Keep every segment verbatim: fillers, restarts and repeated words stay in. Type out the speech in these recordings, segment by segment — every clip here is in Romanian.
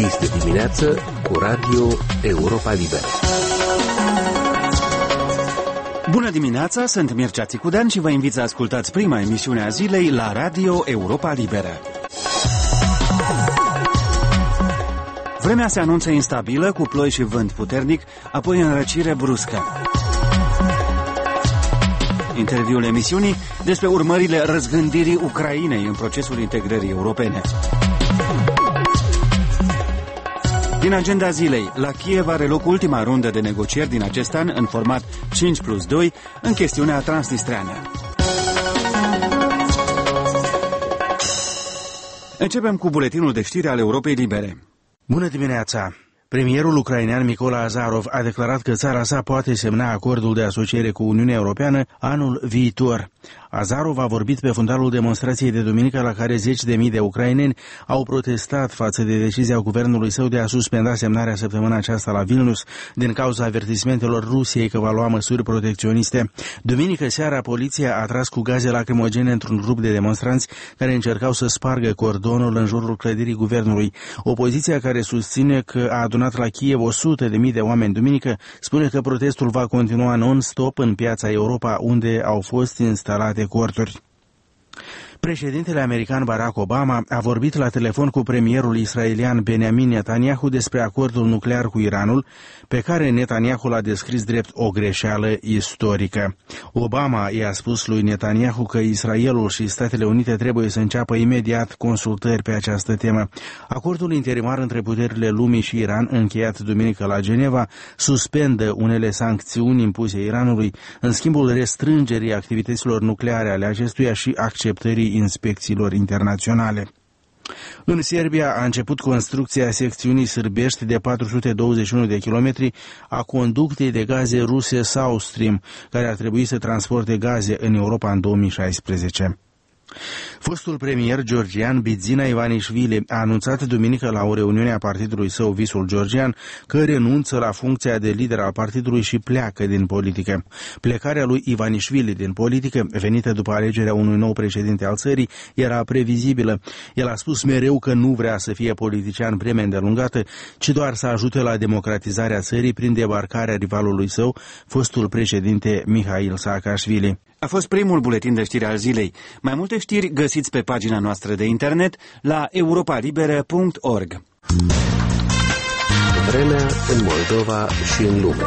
Este dimineață cu Radio Europa Liberă. Bună dimineața, sunt Mircea Țicudean și vă invit să ascultați prima emisiune a zilei la Radio Europa Liberă. Vremea se anunță instabilă, cu ploi și vânt puternic, apoi înrăcire bruscă. Interviul emisiunii despre urmările răzgândirii Ucrainei în procesul integrării europene. Din agenda zilei, la Kiev are loc ultima rundă de negocieri din acest an în format cinci plus doi în chestiunea transnistreană. Începem cu buletinul de știri al Europei Libere. Bună dimineața! Premierul ucrainean Mykola Azarov a declarat că țara sa poate semna acordul de asociere cu Uniunea Europeană anul viitor. Azarov a vorbit pe fundalul demonstrației de duminică la care zeci de mii de ucraineni au protestat față de decizia guvernului său de a suspenda semnarea săptămâna aceasta la Vilnius din cauza avertismentelor Rusiei că va lua măsuri protecționiste. Duminică seara, poliția a tras cu gaze lacrimogene într-un grup de demonstranți care încercau să spargă cordonul în jurul clădirii guvernului. Opoziția, care susține că a adunat la Kiev o sută de mii de oameni duminică, spune că protestul va continua non-stop în piața Europa, unde au fost instalate corturi. Președintele american Barack Obama a vorbit la telefon cu premierul israelian Benjamin Netanyahu despre acordul nuclear cu Iranul, pe care Netanyahu l-a descris drept o greșeală istorică. Obama i-a spus lui Netanyahu că Israelul și Statele Unite trebuie să înceapă imediat consultări pe această temă. Acordul interimar între puterile lumii și Iran, încheiat duminică la Geneva, suspendă unele sancțiuni impuse Iranului în schimbul restrângerii activităților nucleare ale acestuia și acceptării inspecțiilor internaționale. În Serbia a început construcția secțiunii sârbești de patru sute douăzeci și unu de kilometri a conductei de gaze ruse South Stream, care ar trebui să transporte gaze în Europa în două mii șaisprezece. Fostul premier georgian Bidzina Ivanișvili a anunțat duminică la o reuniune a partidului său Visul Georgian că renunță la funcția de lider al partidului și pleacă din politică. Plecarea lui Ivanișvili din politică, venită după alegerea unui nou președinte al țării, era previzibilă. El a spus mereu că nu vrea să fie politician vreme îndelungată, ci doar să ajute la democratizarea țării prin debarcarea rivalului său, fostul președinte Mihail Saakashvili. A fost primul buletin de știri al zilei. Mai multe știri găsiți pe pagina noastră de internet la europa liberă punct org. Vremea în Moldova și în lume.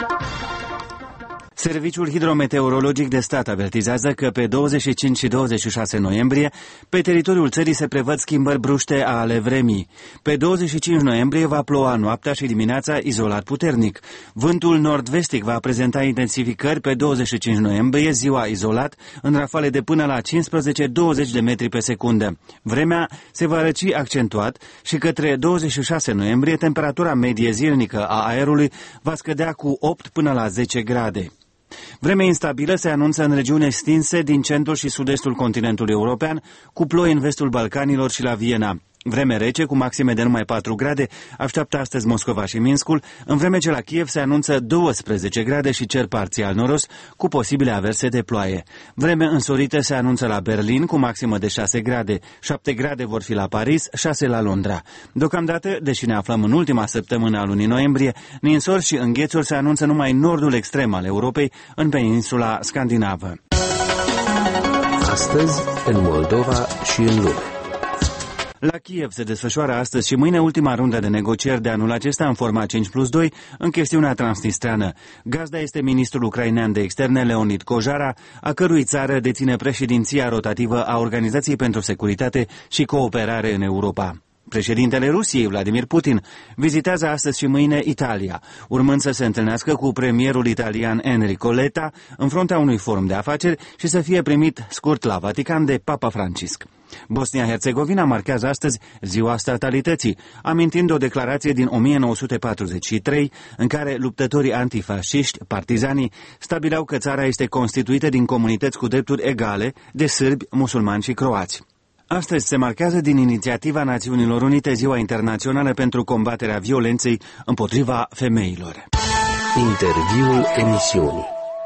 Serviciul Hidrometeorologic de Stat avertizează că pe douăzeci și cinci și douăzeci și șase noiembrie pe teritoriul țării se prevăd schimbări bruște ale vremii. Pe douăzeci și cinci noiembrie va ploua noaptea și dimineața izolat puternic. Vântul nord-vestic va prezenta intensificări pe douăzeci și cinci noiembrie, ziua izolat, în rafale de până la cincisprezece douăzeci de metri pe secundă. Vremea se va răci accentuat și către douăzeci și șase noiembrie temperatura medie zilnică a aerului va scădea cu opt până la zece grade. Vremea instabilă se anunță în regiuni extinse din centrul și sud-estul continentului european, cu ploi în vestul Balcanilor și la Viena. Vreme rece, cu maxime de numai patru grade, așteaptă astăzi Moscova și Minskul, în vreme ce la Kiev se anunță douăsprezece grade și cer parțial noros, cu posibile averse de ploaie. Vreme însorită se anunță la Berlin, cu maximă de șase grade, șapte grade vor fi la Paris, șase la Londra. Deocamdată, deși ne aflăm în ultima săptămână a lunii noiembrie, ninsori și înghețuri se anunță numai în nordul extrem al Europei, în peninsula scandinavă. Astăzi, în Moldova și în lume. La Kiev se desfășoară astăzi și mâine ultima rundă de negocieri de anul acesta în format cinci plus doi în chestiunea transnistreană. Gazda este ministrul ucrainean de externe Leonid Kojara, a cărui țară deține președinția rotativă a Organizației pentru Securitate și Cooperare în Europa. Președintele Rusiei, Vladimir Putin, vizitează astăzi și mâine Italia, urmând să se întâlnească cu premierul italian Enrico Letta în fruntea unui forum de afaceri și să fie primit scurt la Vatican de Papa Francisc. Bosnia-Herzegovina marchează astăzi Ziua Statalității, amintind o declarație din o mie nouă sute patruzeci și trei, în care luptătorii antifasciști, partizanii, stabileau că țara este constituită din comunități cu drepturi egale de sârbi, musulmani și croați. Astăzi se marchează din inițiativa Națiunilor Unite Ziua Internațională pentru combaterea violenței împotriva femeilor. Interviul emisiunii.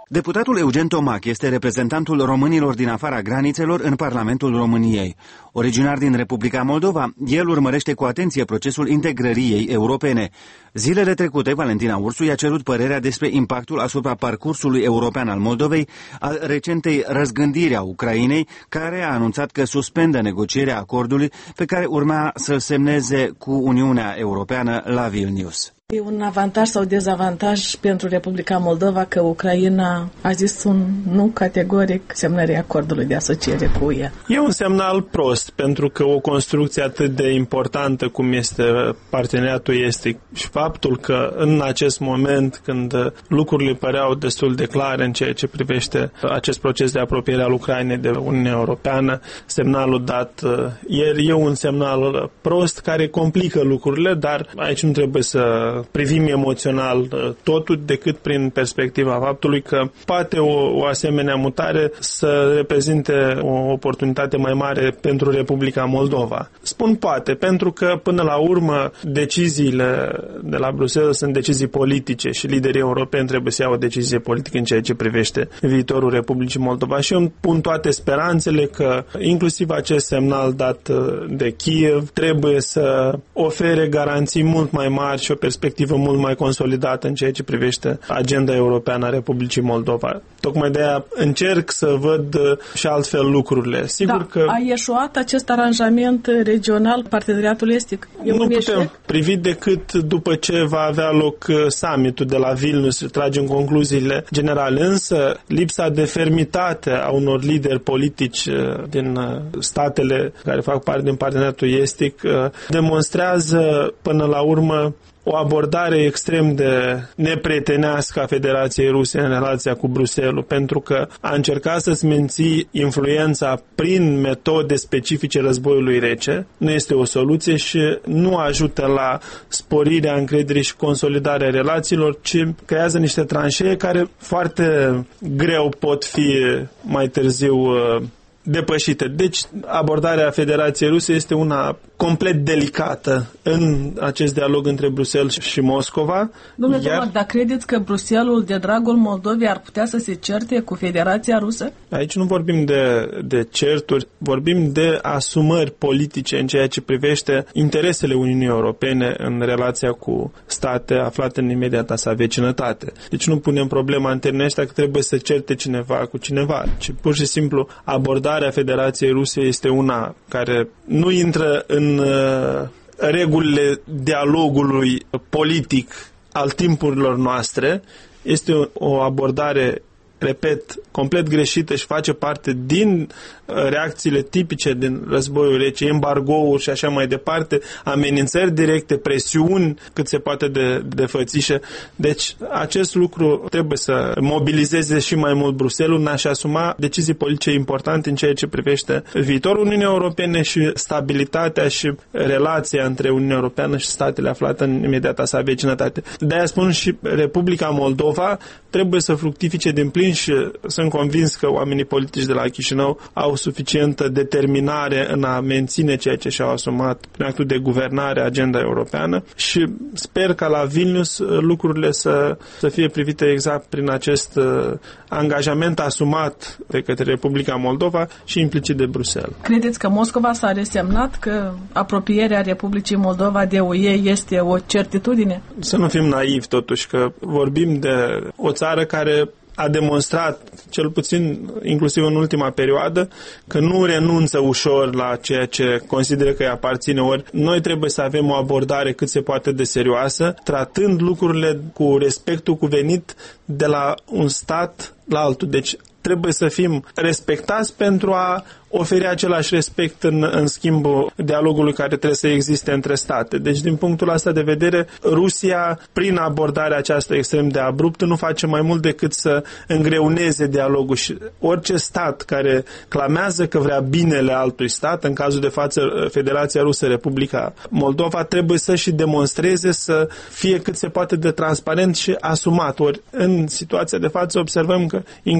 Deputatul Eugen Tomac este reprezentantul românilor din afara granițelor în Parlamentul României. Originar din Republica Moldova, el urmărește cu atenție procesul integrării ei europene. Zilele trecute, Valentina Ursu i-a cerut părerea despre impactul asupra parcursului european al Moldovei al recentei răzgândiri a Ucrainei, care a anunțat că suspendă negocierea acordului pe care urma să-l semneze cu Uniunea Europeană la Vilnius. E un avantaj sau dezavantaj pentru Republica Moldova că Ucraina a zis un nu categoric semnării acordului de asociere cu U E. E un semnal prost, pentru că o construcție atât de importantă cum este parteneriatul estic și faptul că în acest moment, când lucrurile păreau destul de clare în ceea ce privește acest proces de apropiere al Ucrainei de Uniunea Europeană, semnalul dat ieri e un semnal prost care complică lucrurile, dar aici nu trebuie să privim emoțional totul decât prin perspectiva faptului că poate o, o asemenea mutare să reprezinte o oportunitate mai mare pentru Republica Moldova. Spun poate, pentru că până la urmă deciziile de la Bruxelles sunt decizii politice și liderii europeni trebuie să iau o decizie politică în ceea ce privește viitorul Republicii Moldova și eu îmi pun toate speranțele că inclusiv acest semnal dat de Kiev trebuie să ofere garanții mult mai mari și o perspectivă mult mai consolidată în ceea ce privește agenda europeană a Republicii Moldova. Tocmai de aia încerc să văd și altfel lucrurile. Sigur da, că a ieșuat acest aranjament regional, parteneriatul estic? E nu putem eșec? privi decât după ce va avea loc summitul de la Vilnius să tragem concluziile generale. Însă lipsa de fermitate a unor lideri politici din statele care fac parte din parteneriatul estic demonstrează până la urmă o abordare extrem de neprietenească a Federației Ruse în relația cu Bruxelles, pentru că a încercat să-ți menții influența prin metode specifice războiului rece, nu este o soluție și nu ajută la sporirea încrederii și consolidarea relațiilor, ci creează niște tranșee care foarte greu pot fi mai târziu depășite. Deci abordarea Federației Ruse este una complet delicată în acest dialog între Bruxelles și Moscova. Domnule iar... Tomac, dar credeți că Bruxelles, de dragul Moldovei, ar putea să se certe cu Federația Rusă? Aici nu vorbim de, de certuri, vorbim de asumări politice în ceea ce privește interesele Uniunii Europene în relația cu state aflate în imediata sa vecinătate. Deci nu punem problema în termenii ăștia că trebuie să certe cineva cu cineva, ci pur și simplu abordarea Federației Ruse este una care nu intră în regulile dialogului politic al timpurilor noastre. Este o, o abordare, repet, complet greșită și face parte din reacțiile tipice din războiul rece, embargouri și așa mai departe, amenințări directe, presiuni cât se poate de, de fățișe. Deci acest lucru trebuie să mobilizeze și mai mult Bruxelles în a-și asuma decizii politice importante în ceea ce privește viitorul Uniunii Europene și stabilitatea și relația între Uniunea Europeană și statele aflate în imediata sa vecinătate. De-aia spun și Republica Moldova trebuie să fructifice din plin și sunt convins că oamenii politici de la Chișinău au suficientă determinare în a menține ceea ce și-au asumat prin actul de guvernare, agenda europeană și sper ca la Vilnius lucrurile să, să fie privite exact prin acest uh, angajament asumat de către Republica Moldova și implicit de Bruxelles. Credeți că Moscova s-a resemnat că apropierea Republicii Moldova de U E este o certitudine? Să nu fim naivi totuși, că vorbim de o țară care a demonstrat, cel puțin inclusiv în ultima perioadă, că nu renunță ușor la ceea ce consideră că îi aparține, ori noi trebuie să avem o abordare cât se poate de serioasă, tratând lucrurile cu respectul cuvenit de la un stat la altul. Deci trebuie să fim respectați pentru a oferi același respect în, în schimbul dialogului care trebuie să existe între state. Deci, din punctul ăsta de vedere, Rusia, prin abordarea aceasta extrem de abruptă, nu face mai mult decât să îngreuneze dialogul și orice stat care clamează că vrea binele altui stat, în cazul de față Federația Rusă, Republica Moldova, trebuie să și demonstreze să fie cât se poate de transparent și asumat. Ori, în situația de față, observăm că, inclusiv în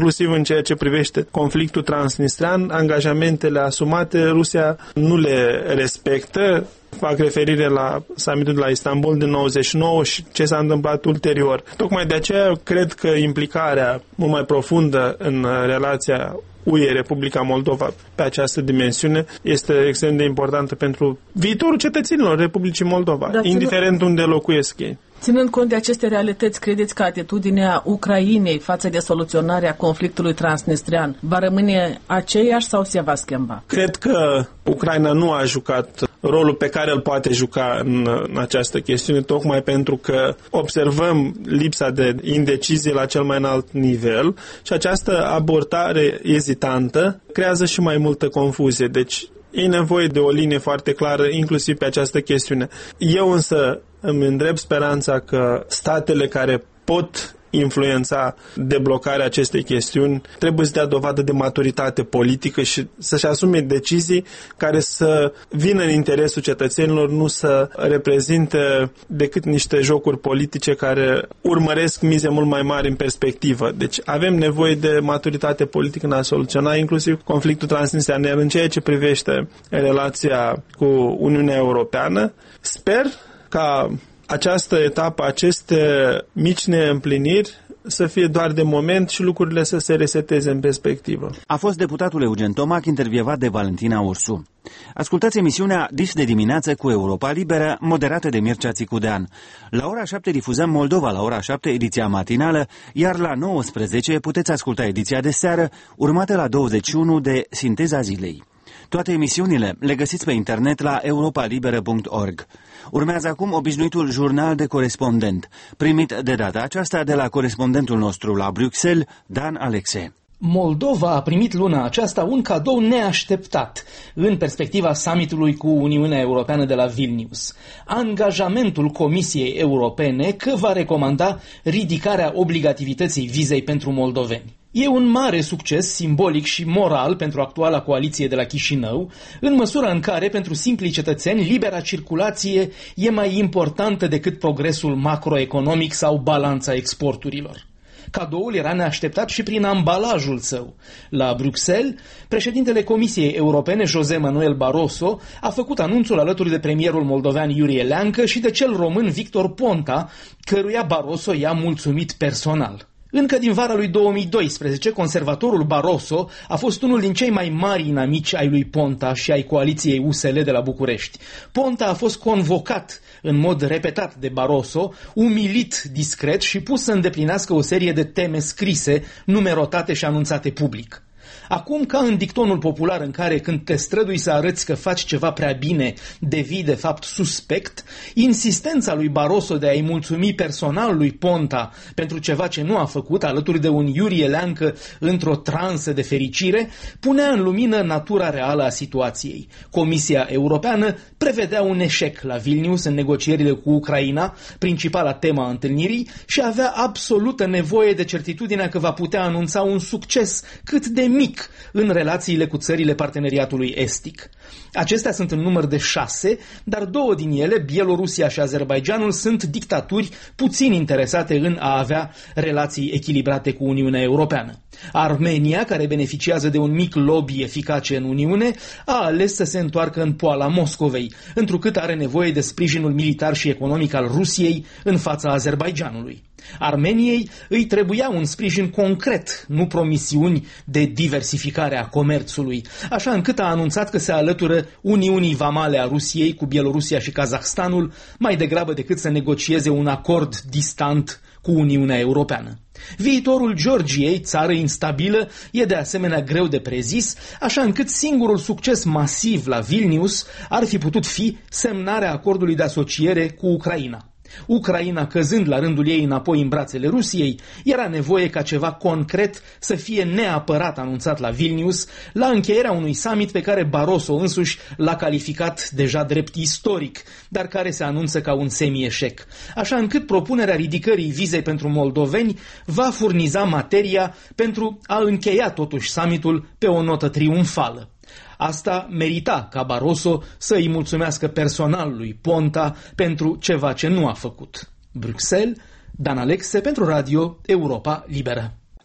ceea ce privește conflictul transnistrean, angajamentele asumate, Rusia nu le respectă. Fac referire la summitul de la Istanbul din nouăzeci și nouă și ce s-a întâmplat ulterior. Tocmai de aceea cred că implicarea mult mai profundă în relația U E Republica Moldova pe această dimensiune este extrem de importantă pentru viitorul cetățenilor Republicii Moldova, da, indiferent ținând, unde locuiesc ei. Ținând cont de aceste realități, credeți că atitudinea Ucrainei față de soluționarea conflictului transnistrean va rămâne aceeași sau se va schimba? Cred că Ucraina nu a jucat rolul pe care îl poate juca în, în această chestiune, tocmai pentru că observăm lipsa de indecizie la cel mai înalt nivel și această abordare ezitantă creează și mai multă confuzie. Deci e nevoie de o linie foarte clară, inclusiv pe această chestiune. Eu însă îmi îndrept speranța că statele care pot influența deblocarea acestei chestiuni trebuie să dea dovadă de maturitate politică și să-și asume decizii care să vină în interesul cetățenilor, nu să reprezinte decât niște jocuri politice care urmăresc mize mult mai mari în perspectivă. Deci avem nevoie de maturitate politică în a soluționa inclusiv conflictul transnistrean. Iar în ceea ce privește relația cu Uniunea Europeană, sper ca această etapă, aceste mici neîmpliniri să fie doar de moment și lucrurile să se reseteze în perspectivă. A fost deputatul Eugen Tomac, intervievat de Valentina Ursu. Ascultați emisiunea Dis de dimineață cu Europa Liberă, moderată de Mircea Țicudean. La ora șapte difuzăm Moldova, la ora șapte ediția matinală, iar la nouăsprezece puteți asculta ediția de seară, urmată la douăzeci și unu de Sinteza Zilei. Toate emisiunile le găsiți pe internet la europa liberă punct org. Urmează acum obișnuitul jurnal de corespondent, primit de data aceasta de la corespondentul nostru la Bruxelles, Dan Alexe. Moldova a primit luna aceasta un cadou neașteptat în perspectiva summitului cu Uniunea Europeană de la Vilnius. Angajamentul Comisiei Europene că va recomanda ridicarea obligativității vizei pentru moldoveni. E un mare succes simbolic și moral pentru actuala coaliție de la Chișinău, în măsura în care, pentru simplii cetățeni, libera circulație e mai importantă decât progresul macroeconomic sau balanța exporturilor. Cadoul era neașteptat și prin ambalajul său. La Bruxelles, președintele Comisiei Europene, José Manuel Barroso, a făcut anunțul alături de premierul moldovean Iurie Leancă și de cel român Victor Ponta, căruia Barroso i-a mulțumit personal. Încă din vara lui două mii doisprezece, conservatorul Barroso a fost unul din cei mai mari inamici ai lui Ponta și ai coaliției U S L de la București. Ponta a fost convocat în mod repetat de Barroso, umilit discret și pus să îndeplinească o serie de teme scrise, numerotate și anunțate public. Acum, ca în dictonul popular în care când te strădui să arăți că faci ceva prea bine, devii de fapt suspect, insistența lui Barroso de a-i mulțumi personal lui Ponta pentru ceva ce nu a făcut, alături de un Iurie Leancă într-o transă de fericire, punea în lumină natura reală a situației. Comisia Europeană prevedea un eșec la Vilnius în negocierile cu Ucraina, principala tema a întâlnirii, și avea absolută nevoie de certitudinea că va putea anunța un succes cât de mic în relațiile cu țările parteneriatului estic. Acestea sunt în număr de șase, dar două din ele, Bielorusia și Azerbaidjanul, sunt dictaturi puțin interesate în a avea relații echilibrate cu Uniunea Europeană. Armenia, care beneficiază de un mic lobby eficace în Uniune, a ales să se întoarcă în poala Moscovei, întrucât are nevoie de sprijinul militar și economic al Rusiei în fața Azerbaidjanului. Armeniei îi trebuia un sprijin concret, nu promisiuni de diversificare a comerțului, așa încât a anunțat că se alătură Uniunii Vamale a Rusiei cu Bielorusia și Kazahstanul, mai degrabă decât să negocieze un acord distant cu Uniunea Europeană. Viitorul Georgiei, țară instabilă, e de asemenea greu de prezis, așa încât singurul succes masiv la Vilnius ar fi putut fi semnarea acordului de asociere cu Ucraina. Ucraina, căzând la rândul ei înapoi în brațele Rusiei, era nevoie ca ceva concret să fie neapărat anunțat la Vilnius, la încheierea unui summit pe care Barroso însuși l-a calificat deja drept istoric, dar care se anunță ca un semi-eșec. Așa încât propunerea ridicării vizei pentru moldoveni va furniza materia pentru a încheia totuși summitul pe o notă triumfală. Asta merita ca Barroso să îi mulțumească personal lui Ponta pentru ceva ce nu a făcut. Bruxelles, Dan Alexe pentru Radio Europa Liberă.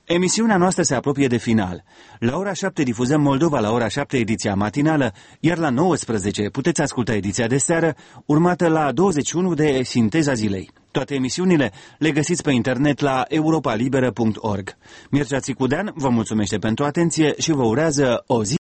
Emisiunea noastră se apropie de final. La ora șapte difuzăm Moldova, la ora șapte ediția matinală, iar la nouăsprezece puteți asculta ediția de seară, urmată la douăzeci și unu de Sinteza Zilei. Toate emisiunile le găsiți pe internet la europa liberă punct org. Mircea Țicudean vă mulțumește pentru atenție și vă urează o zi